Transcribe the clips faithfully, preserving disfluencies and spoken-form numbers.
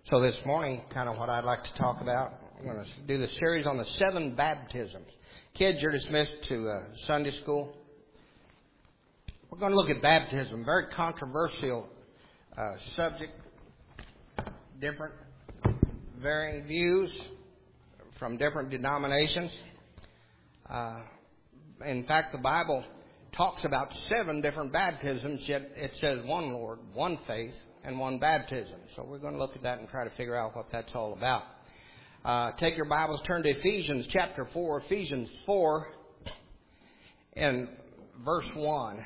So this morning, kind of what I'd like to talk about, I'm going to do the series on the seven baptisms. Kids, you're dismissed to uh, Sunday school. We're going to look at baptism, very controversial uh, subject, different, varying views from different denominations. Uh, in fact, the Bible talks about seven different baptisms, yet it says one Lord, one faith, and one baptism. So we're going to look at that and try to figure out what that's all about. Uh, take your Bibles, turn to Ephesians chapter four, Ephesians four, and verse one.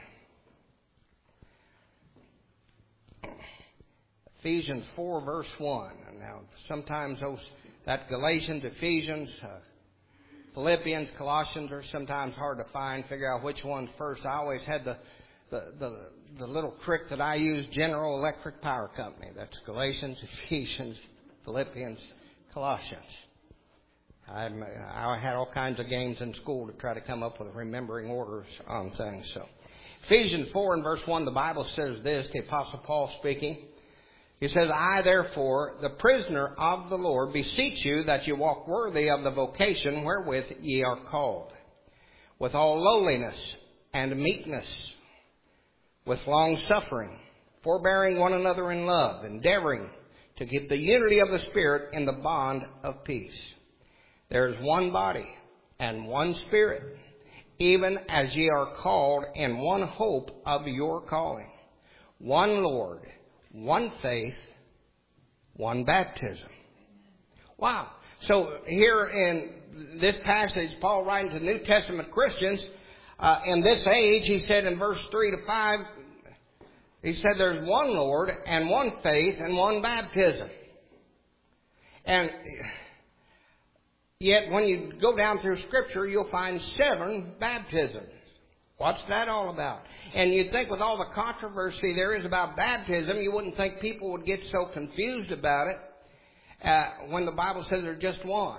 Ephesians four, verse one. Now, sometimes those that Galatians, Ephesians, uh, Philippians, Colossians are sometimes hard to find, figure out which one's first. I always had the the, the, the little trick that I use, General Electric Power Company. That's Galatians, Ephesians, Philippians, Colossians. I, I had all kinds of games in school to try to come up with remembering orders on things. So, Ephesians four and verse one, the Bible says this, the Apostle Paul speaking. He says, I, therefore, the prisoner of the Lord, beseech you that you walk worthy of the vocation wherewith ye are called, with all lowliness and meekness, with long suffering, forbearing one another in love, endeavoring to keep the unity of the Spirit in the bond of peace. There is one body and one Spirit, even as ye are called in one hope of your calling, one Lord, one faith, one baptism. Wow. So here in this passage, Paul writing to New Testament Christians, uh, in this age, he said in verse three to five, he said there's one Lord and one faith and one baptism. And yet when you go down through Scripture, you'll find seven baptisms. What's that all about? And you'd think with all the controversy there is about baptism, you wouldn't think people would get so confused about it uh, when the Bible says there's just one.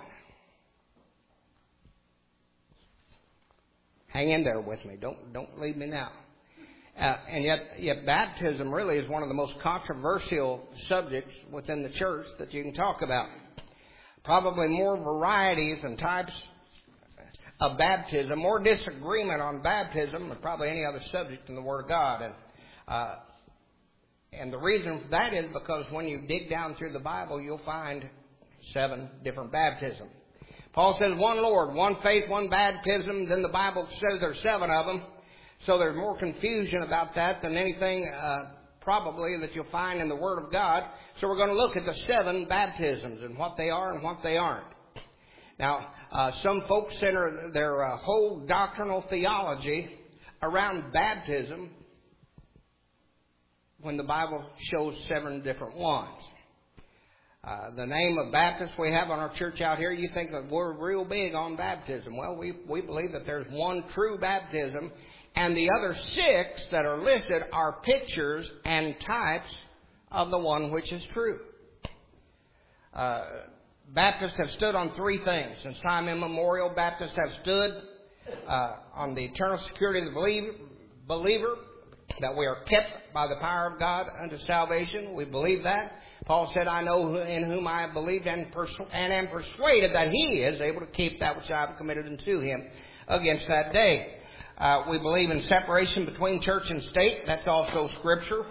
Hang in there with me. Don't don't leave me now. Uh, and yet, yet baptism really is one of the most controversial subjects within the church that you can talk about. Probably more varieties and types of baptism, more disagreement on baptism than probably any other subject in the Word of God. And uh, and the reason for that is because when you dig down through the Bible, you'll find seven different baptisms. Paul says one Lord, one faith, one baptism. Then the Bible says there's seven of them. So there's more confusion about that than anything uh, probably that you'll find in the Word of God. So we're going to look at the seven baptisms and what they are and what they aren't. Now, uh, some folks center their uh, whole doctrinal theology around baptism when the Bible shows seven different ones. Uh, the name of Baptist we have on our church out here, you think that we're real big on baptism. Well, we, we believe that there's one true baptism, and the other six that are listed are pictures and types of the one which is true. Uh, Baptists have stood on three things. Since time immemorial, Baptists have stood uh, on the eternal security of the believer, that we are kept by the power of God unto salvation. We believe that. Paul said, I know in whom I have believed and, persu- and am persuaded that he is able to keep that which I have committed unto him against that day. Uh, we believe in separation between church and state. That's also Scripture.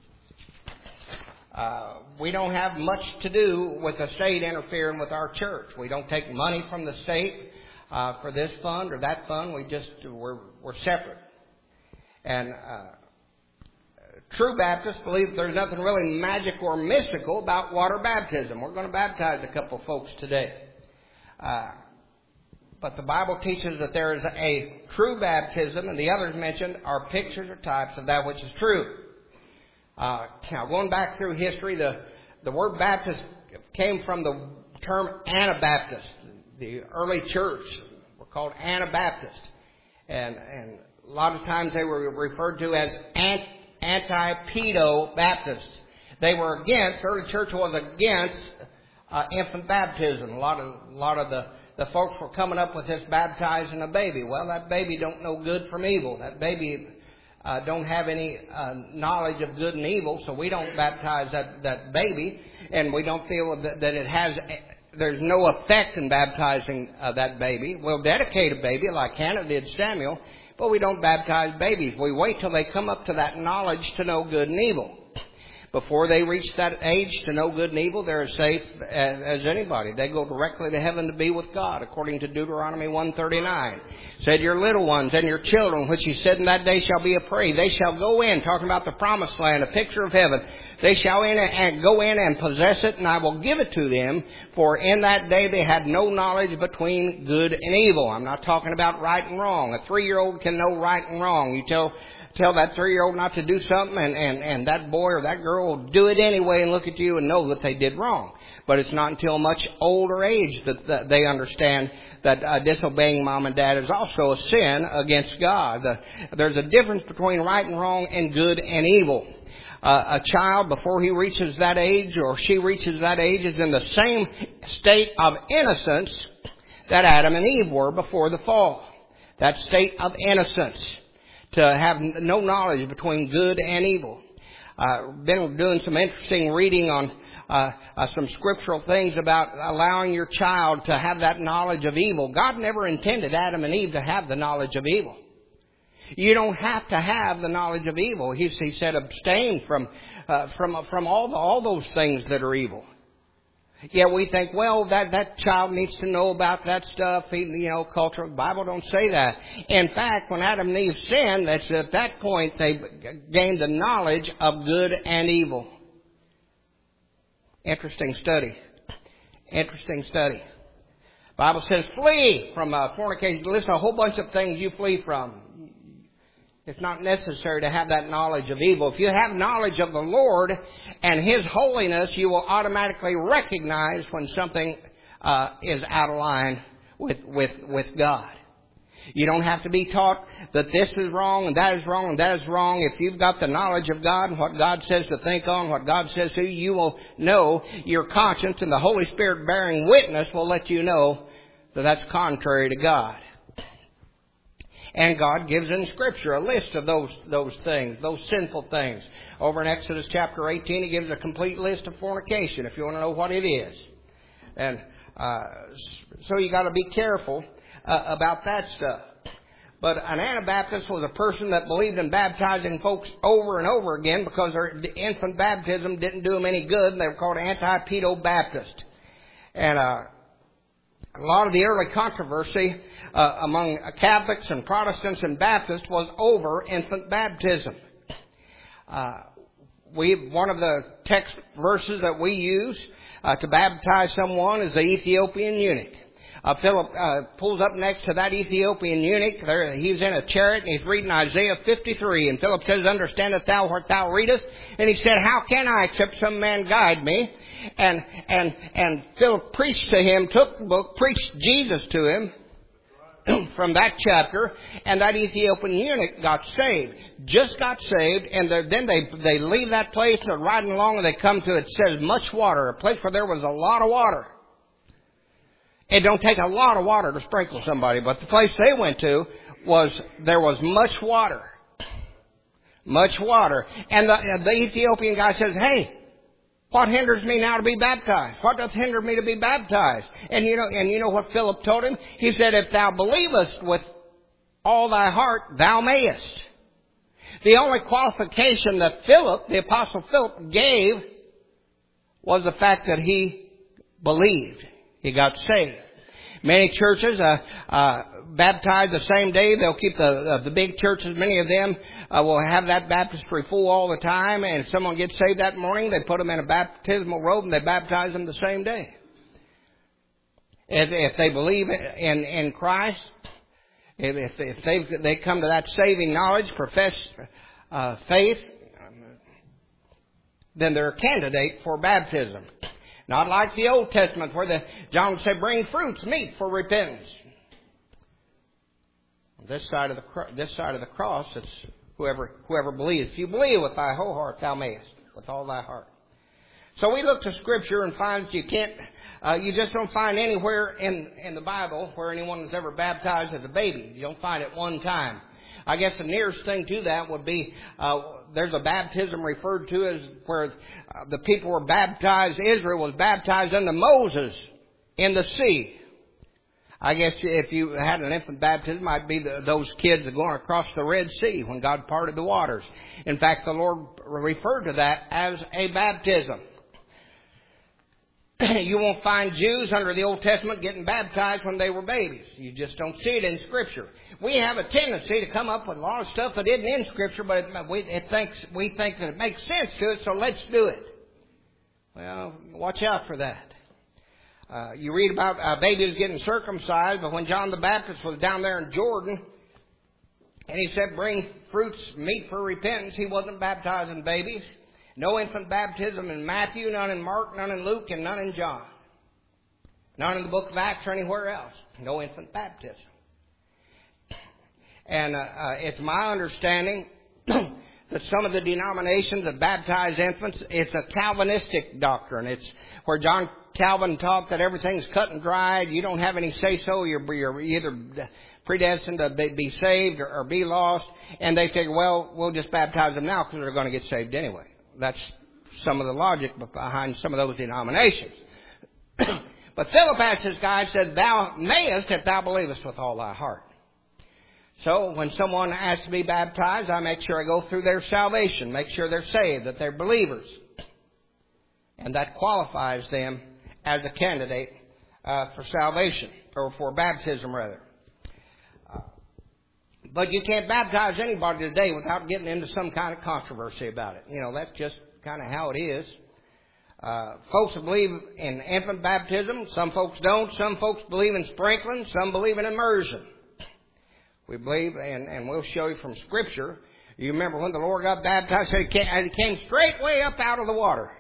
Uh, we don't have much to do with the state interfering with our church. We don't take money from the state uh, for this fund or that fund. We just we're we're separate. And uh, true Baptists believe there's nothing really magic or mystical about water baptism. We're going to baptize a couple folks today. Uh, but the Bible teaches that there is a true baptism, and the others mentioned are pictures or types of that which is true. Uh, now, going back through history, the, the word Baptist came from the term Anabaptist. The early church were called Anabaptist. And, and a lot of times they were referred to as anti-pedo Baptists. They were against, the early church was against uh, infant baptism. A lot of, a lot of the, the folks were coming up with this baptizing a baby. Well, that baby don't know good from evil. That baby uh, don't have any uh, knowledge of good and evil, so we don't baptize that, that baby, and we don't feel that, that it has, there's no effect in baptizing uh, that baby. We'll dedicate a baby like Hannah did Samuel, but we don't baptize babies. We wait till they come up to that knowledge to know good and evil. Before they reach that age to know good and evil, they're as safe as anybody. They go directly to heaven to be with God, according to Deuteronomy one thirty-nine. Said, your little ones and your children, which he said in that day shall be a prey, they shall go in, talking about the promised land, a picture of heaven. They shall in and go in and possess it, and I will give it to them. For in that day they had no knowledge between good and evil. I'm not talking about right and wrong. A three-year-old can know right and wrong. You tell tell that three-year-old not to do something, and, and, and that boy or that girl will do it anyway and look at you and know that they did wrong. But it's not until much older age that, that they understand that uh, disobeying mom and dad is also a sin against God. The, there's a difference between right and wrong and good and evil. Uh, a child, before he reaches that age or she reaches that age, is in the same state of innocence that Adam and Eve were before the fall. That state of innocence, to have no knowledge between good and evil. Uh, been doing some interesting reading on uh, uh, some scriptural things about allowing your child to have that knowledge of evil. God never intended Adam and Eve to have the knowledge of evil. You don't have to have the knowledge of evil. He, he said, abstain from uh, from from all the, all those things that are evil. Yeah, we think, well, that, that child needs to know about that stuff. You know, culture. The Bible don't say that. In fact, when Adam and Eve sinned, that's at that point they gained the knowledge of good and evil. Interesting study. Interesting study. The Bible says, flee from uh, fornication. Listen, a whole bunch of things you flee from. It's not necessary to have that knowledge of evil. If you have knowledge of the Lord and His holiness, you will automatically recognize when something uh, is out of line with, with, with God. You don't have to be taught that this is wrong and that is wrong and that is wrong. If you've got the knowledge of God and what God says to think on, what God says to you, you will know your conscience, and the Holy Spirit bearing witness will let you know that that's contrary to God. And God gives in Scripture a list of those those things, those sinful things. Over in Exodus chapter eighteen, He gives a complete list of fornication, if you want to know what it is. And uh, so you got to be careful uh, about that stuff. But an Anabaptist was a person that believed in baptizing folks over and over again because their infant baptism didn't do them any good, and they were called anti-pedo-Baptist. And uh, a lot of the early controversy uh, among Catholics and Protestants and Baptists was over infant baptism. Uh, we one of the text verses that we use uh, to baptize someone is the Ethiopian eunuch. Uh, Philip uh, pulls up next to that Ethiopian eunuch. There, he's in a chariot and he's reading Isaiah fifty-three. And Philip says, "Understandest thou what thou readest?" And he said, "How can I, except some man guide me?" And and and Philip preached to him, took the book, preached Jesus to him from that chapter, and that Ethiopian eunuch got saved. Just got saved, and then they they leave that place, they're riding along, and they come to, it says, much water, a place where there was a lot of water. It don't take a lot of water to sprinkle somebody, but the place they went to was, there was much water. Much water. And the, the Ethiopian guy says, "Hey, what hinders me now to be baptized? What doth hinder me to be baptized?" And you know, and you know what Philip told him? He said, "If thou believest with all thy heart, thou mayest." The only qualification that Philip, the Apostle Philip, gave was the fact that he believed. He got saved. Many churches uh, uh, baptize the same day. They'll keep the uh, the big churches. Many of them uh, will have that baptistry full all the time. And if someone gets saved that morning, they put them in a baptismal robe and they baptize them the same day. If, if they believe in in Christ, if if they they come to that saving knowledge, profess uh, faith, then they're a candidate for baptism. Not like the Old Testament where the, John would say, "Bring fruits, meet for repentance." This side of the this side of the cross, it's whoever whoever believes. If you believe with thy whole heart, thou mayest, with all thy heart. So we look to Scripture and find that you can't, uh, you just don't find anywhere in in the Bible where anyone was ever baptized as a baby. You don't find it one time. I guess the nearest thing to that would be, uh, there's a baptism referred to as where uh, the people were baptized, Israel was baptized under Moses in the sea. I guess if you had an infant baptism, it might be the, those kids that going across the Red Sea when God parted the waters. In fact, the Lord referred to that as a baptism. You won't find Jews under the Old Testament getting baptized when they were babies. You just don't see it in Scripture. We have a tendency to come up with a lot of stuff that isn't in Scripture, but it, we, it thinks, we think that it makes sense to it, so let's do it. Well, watch out for that. Uh, you read about uh, babies getting circumcised, but when John the Baptist was down there in Jordan, and he said, bring fruits, meat for repentance, he wasn't baptizing babies. No infant baptism in Matthew, none in Mark, none in Luke, and none in John. None in the book of Acts or anywhere else. No infant baptism. And uh, uh, it's my understanding that some of the denominations that baptize infants, it's a Calvinistic doctrine. It's where John Calvin taught that everything's cut and dried. You don't have any say-so. You're, you're either predestined to be saved or, or be lost. And they figure, well, we'll just baptize them now because they're going to get saved anyway. That's some of the logic behind some of those denominations. But Philip asked his guide, said, thou mayest if thou believest with all thy heart. So when someone asks to be baptized, I make sure I go through their salvation, make sure they're saved, that they're believers. And that qualifies them as a candidate uh, for salvation, or for baptism rather. Uh, but you can't baptize anybody today without getting into some kind of controversy about it. You know, that's just kind of how it is. Uh, folks believe in infant baptism. Some folks don't. Some folks believe in sprinkling. Some believe in immersion. We believe, and, and we'll show you from Scripture. You remember when the Lord got baptized, he came, he came straight way up out of the water.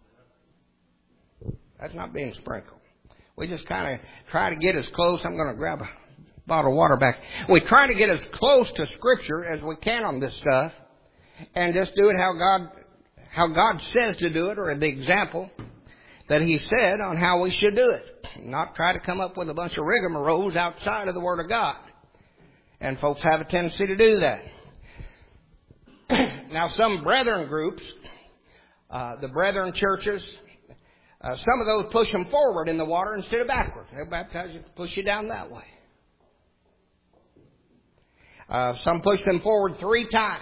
That's not being sprinkled. We just kind of try to get as close. I'm going to grab a bottle of water back. We try to get as close to Scripture as we can on this stuff, and just do it how God, how God says to do it, or the example that He said on how we should do it. Not try to come up with a bunch of rigmaroles outside of the Word of God. And folks have a tendency to do that. Now, some brethren groups, uh, the brethren churches, uh, some of those push them forward in the water instead of backwards. They'll baptize you, push you down that way. Uh, some push them forward three times.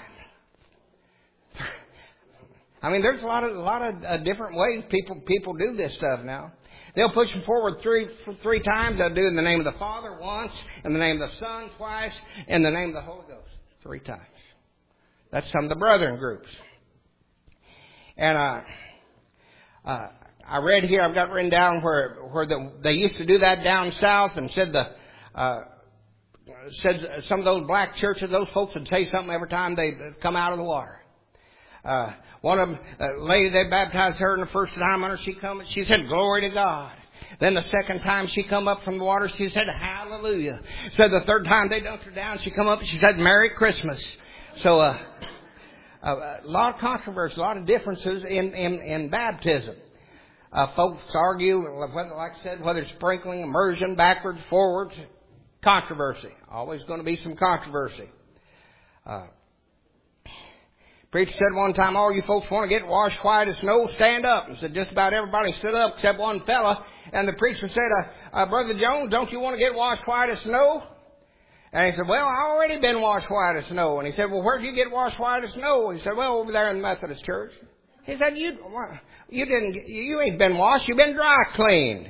I mean, there's a lot of a lot of uh, different ways people people do this stuff now. They'll push them forward three three times. They'll do it in the name of the Father once, in the name of the Son twice, in the name of the Holy Ghost three times. That's some of the brethren groups. And uh, uh, I read here, I've got written down where where the, they used to do that down south, and said the uh, said some of those black churches, those folks would say something every time they come out of the water. Uh, one of them, a lady, they baptized her, and the first time under she come, she said, "Glory to God." Then the second time she come up from the water, she said, "Hallelujah." So the third time they dunked her down, she come up and she said, "Merry Christmas." So uh, a lot of controversy, a lot of differences in in, in baptism. Uh, folks argue, whether, like I said, whether it's sprinkling, immersion, backwards, forwards, controversy. Always going to be some controversy. Uh, Preacher said one time, all you folks want to get washed white as snow, stand up. And said just about everybody stood up except one fella. And the preacher said, uh, uh, Brother Jones, don't you want to get washed white as snow? And he said, well, I already been washed white as snow. And he said, well, where'd you get washed white as snow? And he said, well, over there in the Methodist church. He said, you you didn't, you ain't been washed, you've been dry cleaned.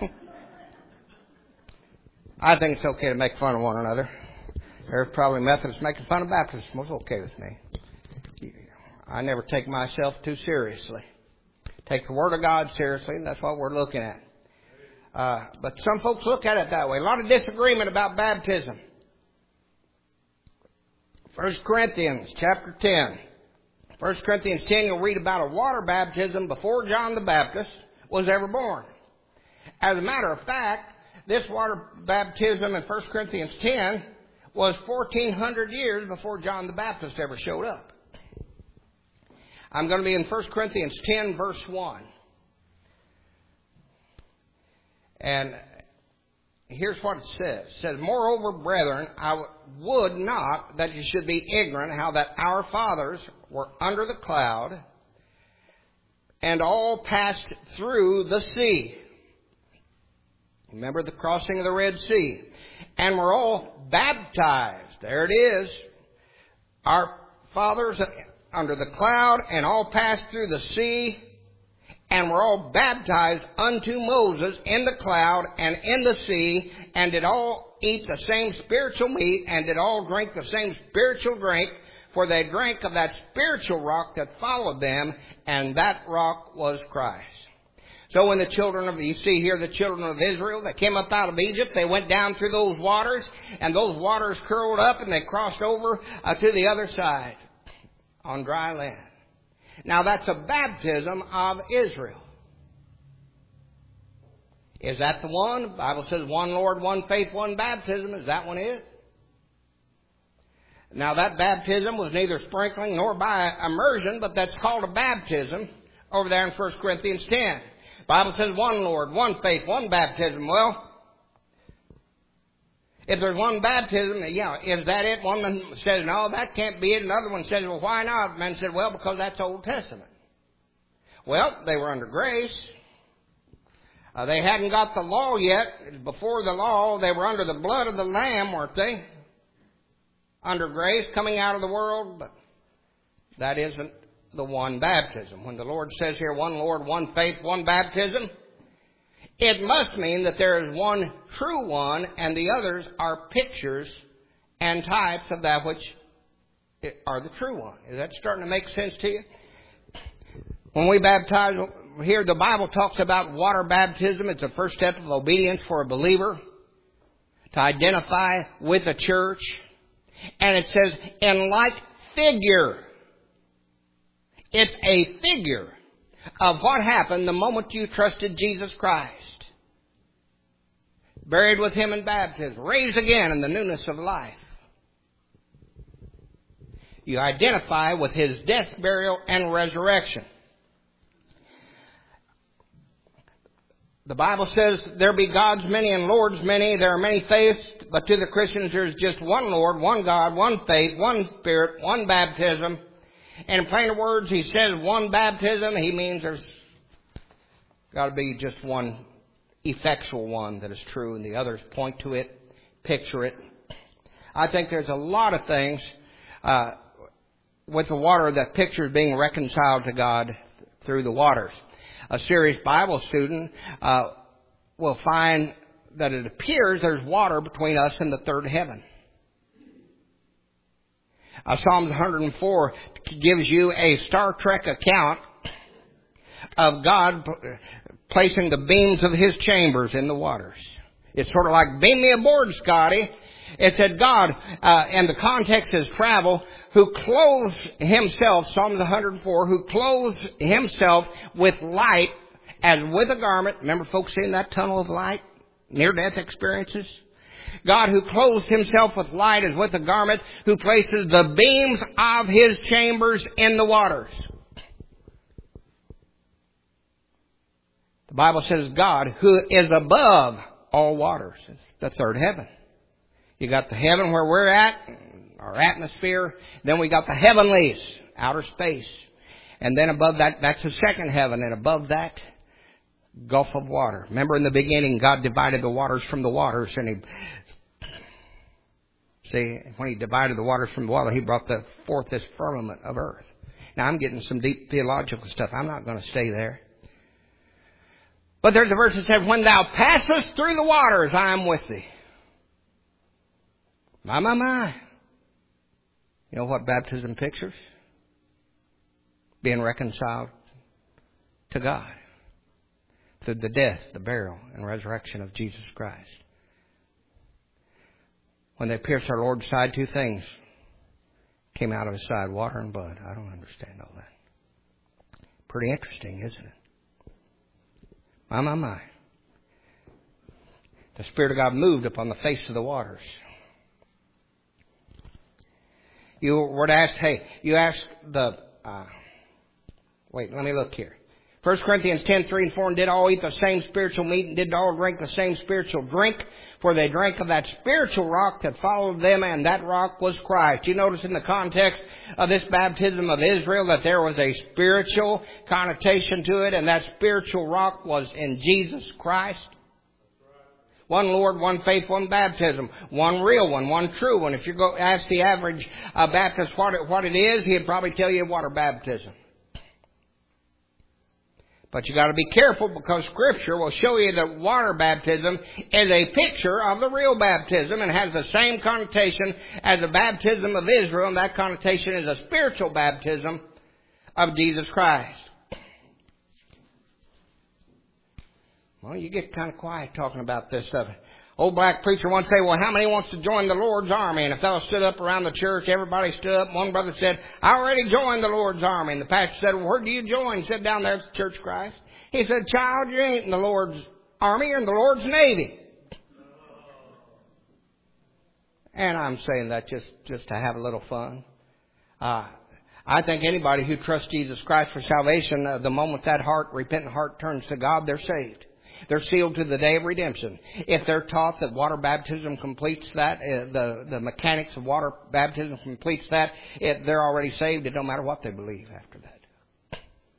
I think it's okay to make fun of one another. There's probably Methodists making fun of Baptists. It's okay with me. I never take myself too seriously. Take the Word of God seriously, and that's what we're looking at. Uh, but some folks look at it that way. A lot of disagreement about baptism. First Corinthians chapter ten. First Corinthians ten, you'll read about a water baptism before John the Baptist was ever born. As a matter of fact, this water baptism in First Corinthians ten was fourteen hundred years before John the Baptist ever showed up. I'm going to be in First Corinthians ten, verse one. And here's what it says. It says, moreover, brethren, I would not that you should be ignorant how that our fathers were under the cloud and all passed through the sea. Remember the crossing of the Red Sea. And were all baptized. There it is. Our fathers under the cloud and all passed through the sea and were all baptized unto Moses in the cloud and in the sea, and did all eat the same spiritual meat, and did all drink the same spiritual drink, for they drank of that spiritual rock that followed them, and that rock was Christ. So when the children of, you see here the children of Israel, that came up out of Egypt, they went down through those waters, and those waters curled up, and they crossed over uh, to the other side on dry land. Now that's a baptism of Israel. Is that the one? The Bible says one Lord, one faith, one baptism. Is that one it? Now that baptism was neither sprinkling nor by immersion, but that's called a baptism over there in First Corinthians ten. The Bible says one Lord, one faith, one baptism. Well, if there's one baptism, yeah, is that it? One man says, no, that can't be it. Another one says, well, why not? The man said, well, because that's Old Testament. Well, they were under grace. Uh, they hadn't got the law yet. Before the law, they were under the blood of the Lamb, weren't they? Under grace, coming out of the world. But that isn't the one baptism. When the Lord says here, one Lord, one faith, one baptism, it must mean that there is one true one and the others are pictures and types of that which are the true one. Is that starting to make sense to you? When we baptize, here the Bible talks about water baptism. It's the first step of obedience for a believer to identify with the church. And it says, in like figure. It's a figure of what happened the moment you trusted Jesus Christ. Buried with Him in baptism. Raised again in the newness of life. You identify with His death, burial, and resurrection. The Bible says there be gods many and lords many. There are many faiths, but to the Christians there's just one Lord, one God, one faith, one Spirit, one baptism. And in plain words, he says one baptism. He means there's got to be just one effectual one that is true, and the others point to it, picture it. I think there's a lot of things uh, with the water that pictures being reconciled to God through the waters. A serious Bible student uh, will find that it appears there's water between us and the third heaven. Uh, Psalms one hundred four gives you a Star Trek account of God placing the beams of His chambers in the waters. It's sort of like, beam me aboard, Scotty. It said God, uh, and the context is travel, who clothes Himself, Psalms one hundred four, who clothes Himself with light as with a garment. Remember folks seeing that tunnel of light? Near-death experiences? God who clothes Himself with light as with a garment, who places the beams of His chambers in the waters. The Bible says God who is above all waters. It's the third heaven. You got the heaven where we're at, our atmosphere. Then we got the heavenlies, outer space. And then above that, that's the second heaven. And above that, gulf of water. Remember in the beginning, God divided the waters from the waters. And He, see, when He divided the waters from the water, He brought the, forth this firmament of earth. Now I'm getting some deep theological stuff. I'm not going to stay there. But there's a verse that says, when thou passest through the waters, I am with thee. My, my, my. You know what baptism pictures? Being reconciled to God through the death, the burial, and resurrection of Jesus Christ. When they pierced our Lord's side, two things came out of His side, water and blood. I don't understand all that. Pretty interesting, isn't it? My, my, my. The Spirit of God moved upon the face of the waters. You were to ask, hey, you asked the, uh, wait, let me look here. First Corinthians ten, three and four, and did all eat the same spiritual meat, and did all drink the same spiritual drink, for they drank of that spiritual rock that followed them, and that rock was Christ. You notice in the context of this baptism of Israel that there was a spiritual connotation to it, and that spiritual rock was in Jesus Christ. One Lord, one faith, one baptism. One real one, one true one. If you go ask the average uh, Baptist what it, what it is, he'd probably tell you water baptism. But you got to be careful, because Scripture will show you that water baptism is a picture of the real baptism and has the same connotation as the baptism of Israel, and that connotation is a spiritual baptism of Jesus Christ. Well, you get kind of quiet talking about this stuff. Old black preacher once said, well, how many wants to join the Lord's army? And a fellow stood up around the church. Everybody stood up. One brother said, I already joined the Lord's army. And the pastor said, well, where do you join? He said, down there at the Church of Christ. He said, child, you ain't in the Lord's army. You're in the Lord's navy. And I'm saying that just, just to have a little fun. Uh, I think anybody who trusts Jesus Christ for salvation, uh, the moment that heart, repentant heart turns to God, they're saved. They're sealed to the day of redemption. If they're taught that water baptism completes that, uh, the, the mechanics of water baptism completes that, it, they're already saved. It don't matter what they believe after that.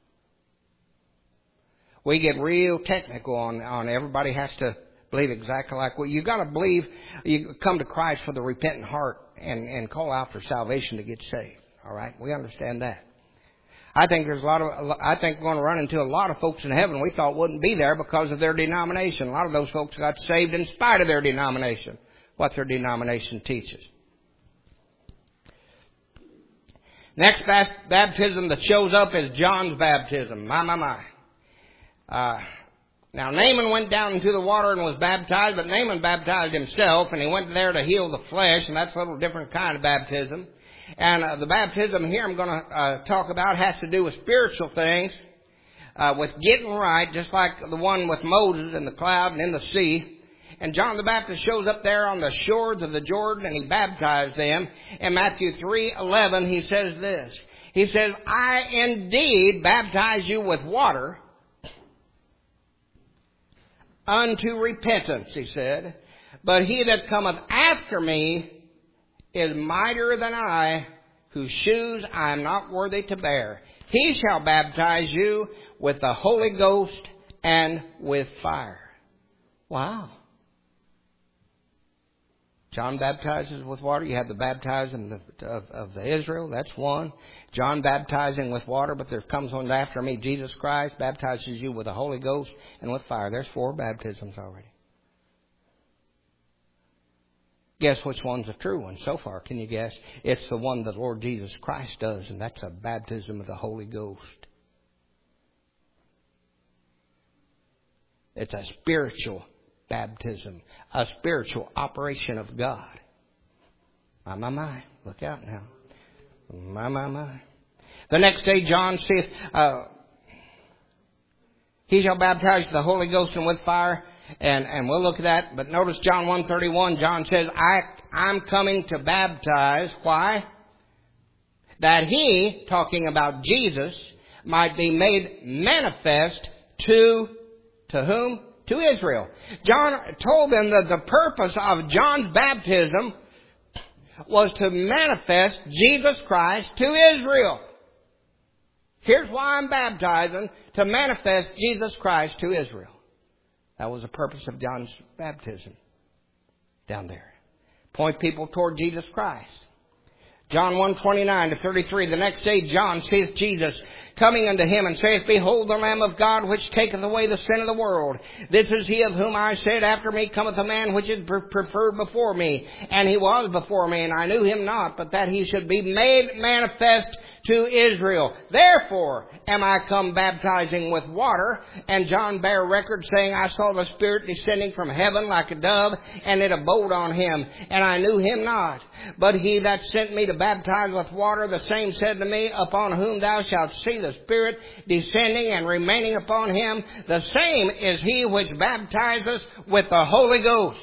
We get real technical on, on everybody has to believe exactly like we. You got to believe, you come to Christ for the repentant heart and, and call out for salvation to get saved. All right? We understand that. I think there's a lot of, I think we're going to run into a lot of folks in heaven we thought wouldn't be there because of their denomination. A lot of those folks got saved in spite of their denomination, what their denomination teaches. Next baptism that shows up is John's baptism. My, my, my. Uh, now Naaman went down into the water and was baptized, but Naaman baptized himself, and he went there to heal the flesh, and that's a little different kind of baptism. And uh, the baptism here I'm going to uh, talk about has to do with spiritual things, uh, with getting right, just like the one with Moses in the cloud and in the sea. And John the Baptist shows up there on the shores of the Jordan, and he baptized them. In Matthew three eleven, he says this. He says, I indeed baptize you with water unto repentance, he said. But he that cometh after me is mightier than I, whose shoes I am not worthy to bear. He shall baptize you with the Holy Ghost and with fire. Wow. John baptizes with water. You have the baptizing of, of, of the Israel. That's one. John baptizing with water, but there comes one after me. Jesus Christ baptizes you with the Holy Ghost and with fire. There's four baptisms already. Guess which one's a true one so far? Can you guess? It's the one that the Lord Jesus Christ does, and that's a baptism of the Holy Ghost. It's a spiritual baptism, a spiritual operation of God. My, my, my. Look out now. My, my, my. The next day John saith, uh, he shall baptize with the Holy Ghost and with fire. And, and we'll look at that. But notice John one thirty-one, John says, I, I'm coming to baptize. Why? That he, talking about Jesus, might be made manifest to, to whom? To Israel. John told them that the purpose of John's baptism was to manifest Jesus Christ to Israel. Here's why I'm baptizing, to manifest Jesus Christ to Israel. That was the purpose of John's baptism down there. Point people toward Jesus Christ. John one twenty-nine to thirty-three. The next day John seeth Jesus coming unto him and saith, Behold the Lamb of God which taketh away the sin of the world. This is he of whom I said, After me cometh a man which is preferred before me. And he was before me, and I knew him not, but that he should be made manifest to Israel. Therefore am I come baptizing with water. And John bare record, saying, I saw the Spirit descending from heaven like a dove, and it abode on him. And I knew him not. But he that sent me to baptize with water, the same said to me, Upon whom thou shalt see the Spirit descending and remaining upon him, the same is he which baptizes with the Holy Ghost.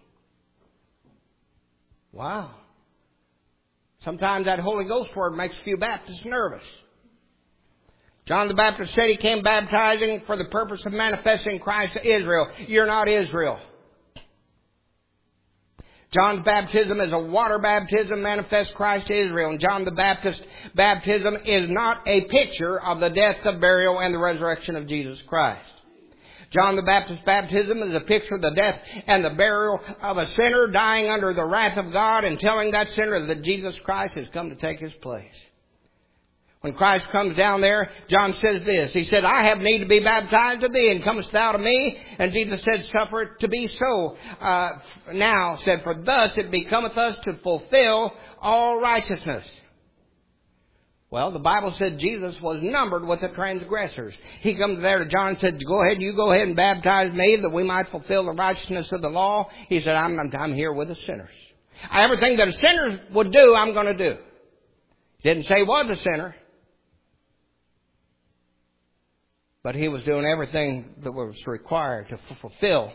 Wow. Sometimes that Holy Ghost word makes a few Baptists nervous. John the Baptist said he came baptizing for the purpose of manifesting Christ to Israel. You're not Israel. John's baptism is a water baptism, manifests Christ to Israel. And John the Baptist's baptism is not a picture of the death, the burial, and the resurrection of Jesus Christ. John the Baptist's baptism is a picture of the death and the burial of a sinner dying under the wrath of God and telling that sinner that Jesus Christ has come to take his place. When Christ comes down there, John says this. He said, I have need to be baptized of thee, and comest thou to me? And Jesus said, suffer it to be so. Uh, now, said, for thus it becometh us to fulfill all righteousness. Well, the Bible said Jesus was numbered with the transgressors. He comes there to John and said, go ahead, you go ahead and baptize me that we might fulfill the righteousness of the law. He said, I'm, I'm here with the sinners. Everything that a sinner would do, I'm going to do. He didn't say he was a sinner. But he was doing everything that was required to fulfill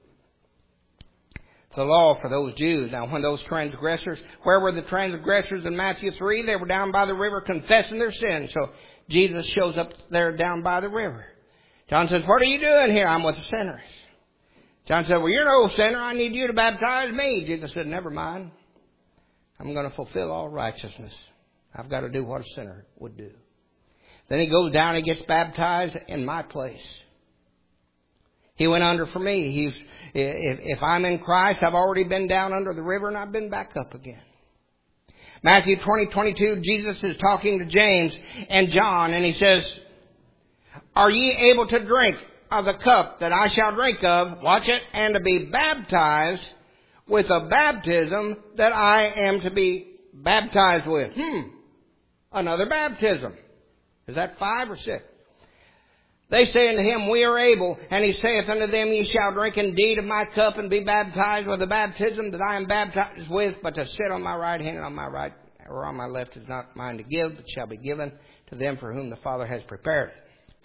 the law for those Jews. Now, when those transgressors, where were the transgressors in Matthew three? They were down by the river confessing their sins. So Jesus shows up there down by the river. John says, what are you doing here? I'm with the sinners. John said, well, you're no sinner. I need you to baptize me. Jesus said, never mind. I'm going to fulfill all righteousness. I've got to do what a sinner would do. Then he goes down and gets baptized in my place. He went under for me. He's, if, if I'm in Christ, I've already been down under the river and I've been back up again. Matthew twenty, twenty-two, Jesus is talking to James and John, and he says, are ye able to drink of the cup that I shall drink of, watch it, and to be baptized with a baptism that I am to be baptized with? Hmm, another baptism. Is that five or six? They say unto him, we are able. And he saith unto them, ye shall drink indeed of my cup and be baptized with the baptism that I am baptized with. But to sit on my right hand and on my right or on my left is not mine to give, but shall be given to them for whom the Father has prepared it.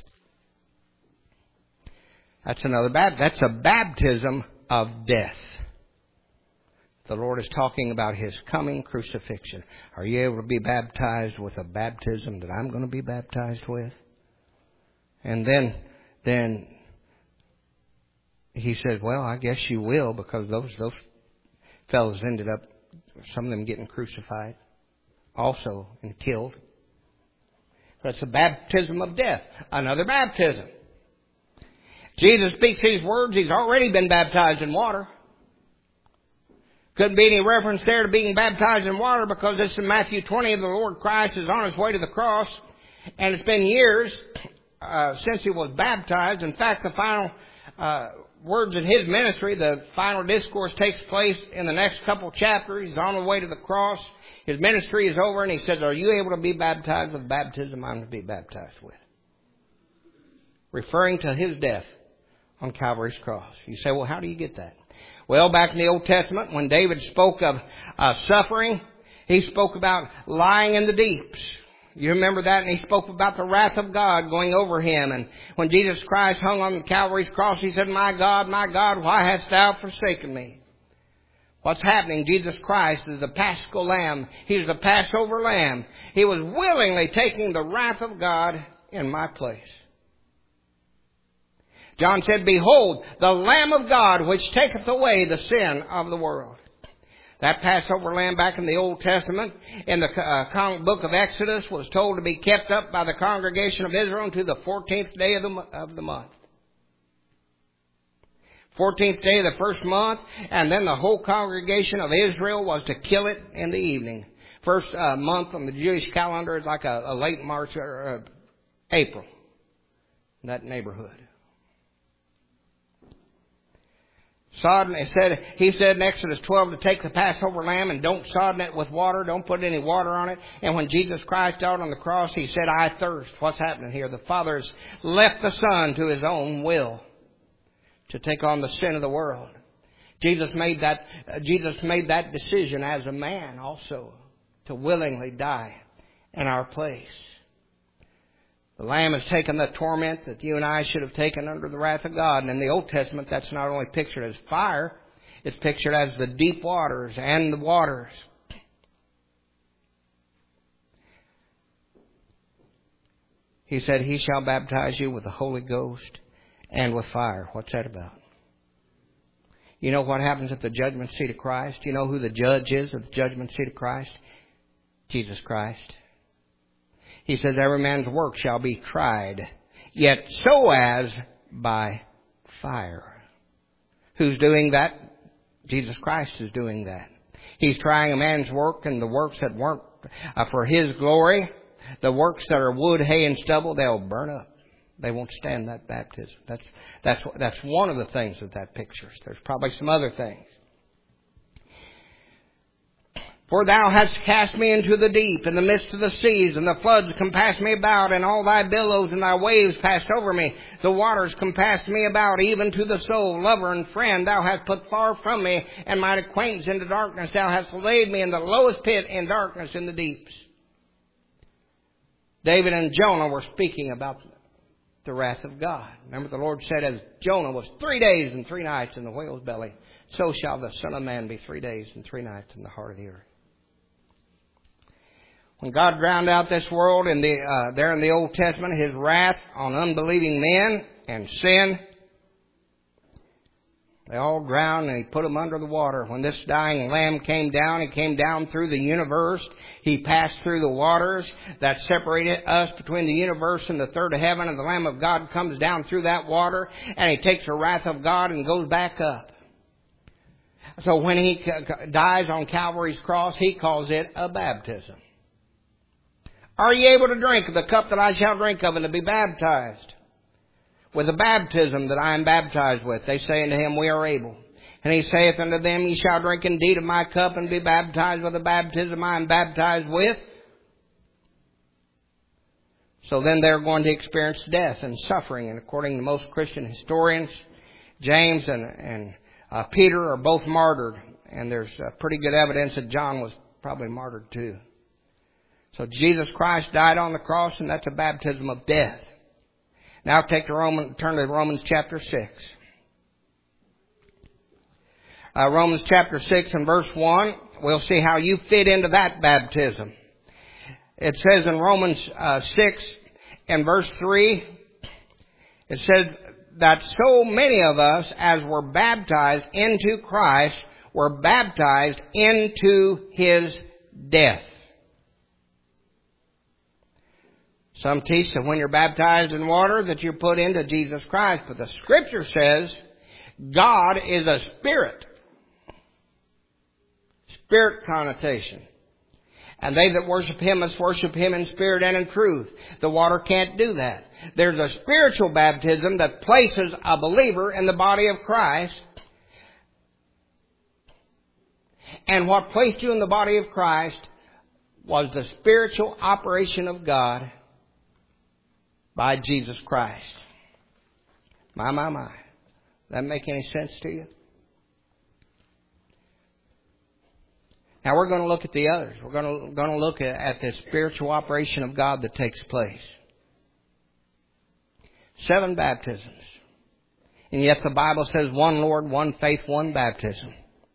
That's another baptism. That's a baptism of death. The Lord is talking about His coming crucifixion. Are you able to be baptized with a baptism that I'm going to be baptized with? And then, then He said, well, I guess you will, because those, those fellows ended up, some of them getting crucified also and killed. That's a baptism of death. Another baptism. Jesus speaks these words. He's already been baptized in water. Couldn't be any reference there to being baptized in water, because it's in Matthew twenty. The Lord Christ is on His way to the cross. And it's been years uh, since He was baptized. In fact, the final uh, words in His ministry, the final discourse takes place in the next couple chapters. He's on the way to the cross. His ministry is over, and He says, are you able to be baptized with the baptism I'm to be baptized with? Referring to His death on Calvary's cross. You say, well, how do you get that? Well, back in the Old Testament, when David spoke of uh, suffering, he spoke about lying in the deeps. You remember that? And he spoke about the wrath of God going over him. And when Jesus Christ hung on Calvary's cross, He said, my God, my God, why hast thou forsaken me? What's happening? Jesus Christ is the Paschal Lamb. He's the Passover Lamb. He was willingly taking the wrath of God in my place. John said, behold, the Lamb of God, which taketh away the sin of the world. That Passover lamb back in the Old Testament, in the uh, book of Exodus, was told to be kept up by the congregation of Israel until the fourteenth day of the, of the month. fourteenth day of the first month, and then the whole congregation of Israel was to kill it in the evening. First uh, month on the Jewish calendar is like a, a late March or uh, April, in that neighborhood. Sodden, it said, he said in Exodus twelve to take the Passover lamb and don't sodden it with water. Don't put any water on it. And when Jesus Christ died on the cross, He said, I thirst. What's happening here? The Father has left the Son to His own will to take on the sin of the world. Jesus made that, uh, Jesus made that decision as a man also to willingly die in our place. The Lamb has taken the torment that you and I should have taken under the wrath of God. And in the Old Testament, that's not only pictured as fire, it's pictured as the deep waters and the waters. He said, He shall baptize you with the Holy Ghost and with fire. What's that about? You know what happens at the judgment seat of Christ? You know who the judge is at the judgment seat of Christ? Jesus Christ. He says, every man's work shall be tried, yet so as by fire. Who's doing that? Jesus Christ is doing that. He's trying a man's work, and the works that weren't uh, for His glory, the works that are wood, hay, and stubble, they'll burn up. They won't stand that baptism. That's that's that's one of the things that that pictures. There's probably some other things. For thou hast cast me into the deep, in the midst of the seas, and the floods compassed me about, and all thy billows and thy waves passed over me. The waters compassed me about, even to the soul. Lover and friend, thou hast put far from me, and mine acquaintance into darkness. Thou hast laid me in the lowest pit, in darkness in the deeps. David and Jonah were speaking about the wrath of God. Remember, the Lord said, as Jonah was three days and three nights in the whale's belly, so shall the Son of Man be three days and three nights in the heart of the earth. When God drowned out this world in the uh, there in the Old Testament, His wrath on unbelieving men and sin, they all drowned, and He put them under the water. When this dying Lamb came down, He came down through the universe. He passed through the waters that separated us between the universe and the third heaven, and the Lamb of God comes down through that water, and He takes the wrath of God and goes back up. So when He dies on Calvary's cross, He calls it a baptism. Are ye able to drink of the cup that I shall drink of, and to be baptized with the baptism that I am baptized with? They say unto Him, we are able. And He saith unto them, ye shall drink indeed of my cup, and be baptized with the baptism I am baptized with. So then they're going to experience death and suffering. And according to most Christian historians, James and, and uh, Peter are both martyred. And there's uh, pretty good evidence that John was probably martyred too. So Jesus Christ died on the cross, and that's a baptism of death. Now take the Roman, turn to Romans chapter six. Uh, Romans chapter six and verse one, we'll see how you fit into that baptism. It says in Romans uh, six and verse three, it says that so many of us as were baptized into Christ were baptized into His death. Some teach that when you're baptized in water that you're put into Jesus Christ. But the Scripture says God is a spirit. Spirit connotation. And they that worship Him must worship Him in spirit and in truth. The water can't do that. There's a spiritual baptism that places a believer in the body of Christ. And what placed you in the body of Christ was the spiritual operation of God by Jesus Christ. My, my, my. That make any sense to you? Now we're going to look at the others. We're going to, going to look at, at the spiritual operation of God that takes place. Seven baptisms. And yet the Bible says one Lord, one faith, one baptism.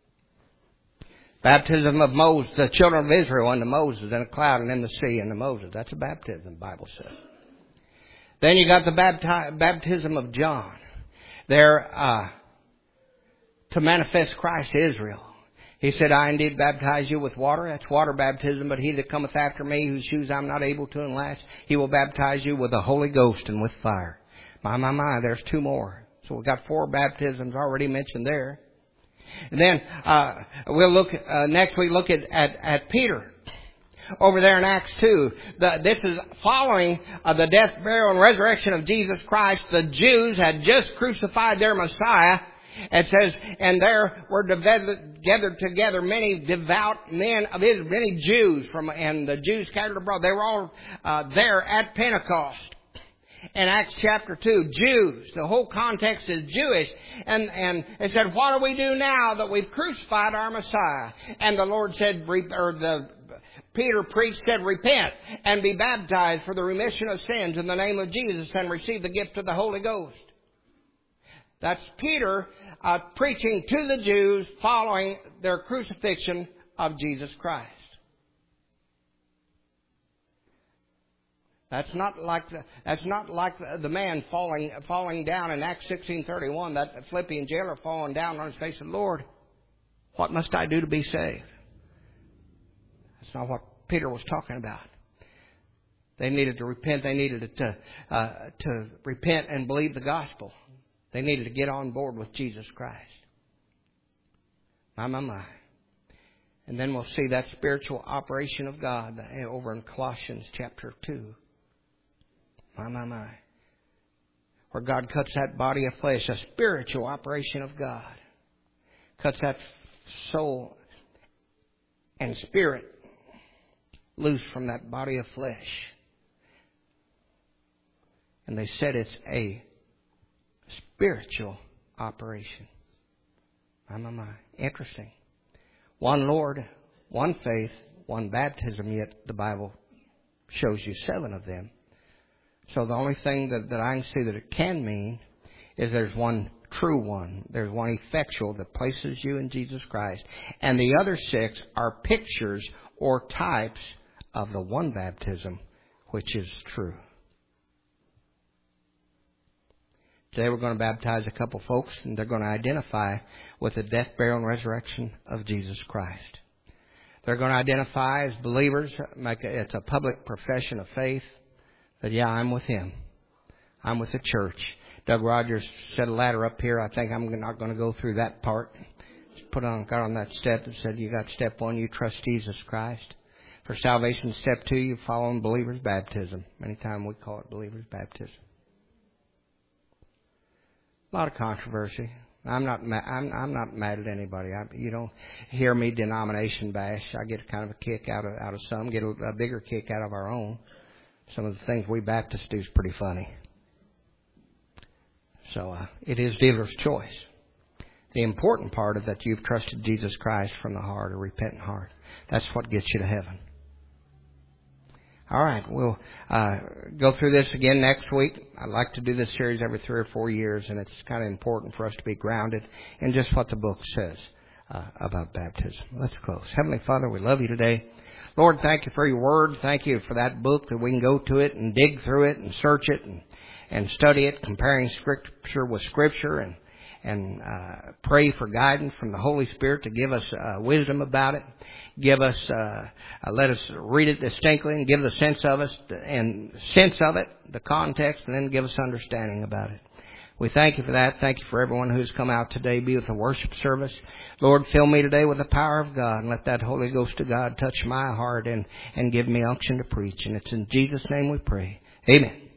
Baptism of Moses, the children of Israel unto Moses in a cloud and in the sea unto Moses. That's a baptism, the Bible says. Then you got the bapti- baptism of John. There, uh, to manifest Christ to Israel. He said, I indeed baptize you with water. That's water baptism. But he that cometh after me, whose shoes I'm not able to unlash, he will baptize you with the Holy Ghost and with fire. My, my, my, there's two more. So we've got four baptisms already mentioned there. And then, uh, we'll look, uh, next we look at, at, at Peter. Over there in Acts two, the, this is following uh, the death, burial, and resurrection of Jesus Christ. The Jews had just crucified their Messiah. It says, and there were gathered together many devout men of Israel, many Jews from, and the Jews scattered abroad. They were all uh, there at Pentecost. In Acts chapter two, Jews. The whole context is Jewish. And, and it said, what do we do now that we've crucified our Messiah? And the Lord said, or the Peter preached, said, repent and be baptized for the remission of sins in the name of Jesus and receive the gift of the Holy Ghost. That's Peter uh, preaching to the Jews following their crucifixion of Jesus Christ. That's not like the, that's not like the, the man falling falling down in Acts sixteen thirty-one. That Philippian jailer falling down on his face and, Lord, what must I do to be saved? That's not what Peter was talking about. They needed to repent. They needed to uh, to repent and believe the gospel. They needed to get on board with Jesus Christ. My, my, my. And then we'll see that spiritual operation of God over in Colossians chapter two. My, my, my. Where God cuts that body of flesh, a spiritual operation of God. Cuts that soul and spirit loose from that body of flesh. And they said it's a spiritual operation. My, my, my. Interesting. One Lord, one faith, one baptism, yet the Bible shows you seven of them. So the only thing that, that I can see that it can mean is there's one true one. There's one effectual that places you in Jesus Christ. And the other six are pictures or types of the one baptism, which is true. Today we're going to baptize a couple folks, and they're going to identify with the death, burial, and resurrection of Jesus Christ. They're going to identify as believers. Make a, it's a public profession of faith that, yeah, I'm with Him. I'm with the church. Doug Rogers set a ladder up here. I think I'm not going to go through that part. Just put on, got on that step and said, you got step one, you trust Jesus Christ. For salvation, step two, you follow in believer's baptism. Many times we call it believer's baptism. A lot of controversy. I'm not. Ma- I'm. I'm not mad at anybody. I, you don't hear me denomination bash. I get kind of a kick out of out of some. Get a, a bigger kick out of our own. Some of the things we Baptists do is pretty funny. So uh, it is dealer's choice. The important part is that you've trusted Jesus Christ from the heart, a repentant heart. That's what gets you to heaven. All right, we'll uh, go through this again next week. I like to do this series every three or four years, and it's kind of important for us to be grounded in just what the book says uh, about baptism. Let's close. Heavenly Father, we love you today. Lord, thank you for your word. Thank you for that book that we can go to it and dig through it and search it and, and study it, comparing Scripture with Scripture, and and uh, pray for guidance from the Holy Spirit to give us uh, wisdom about it. Give us, uh, uh, let us read it distinctly and give the sense of us and sense of it, the context, and then give us understanding about it. We thank you for that. Thank you for everyone who's come out today. Be with the worship service. Lord, fill me today with the power of God, and let that Holy Ghost of God touch my heart and, and give me unction to preach. And it's in Jesus' name we pray. Amen.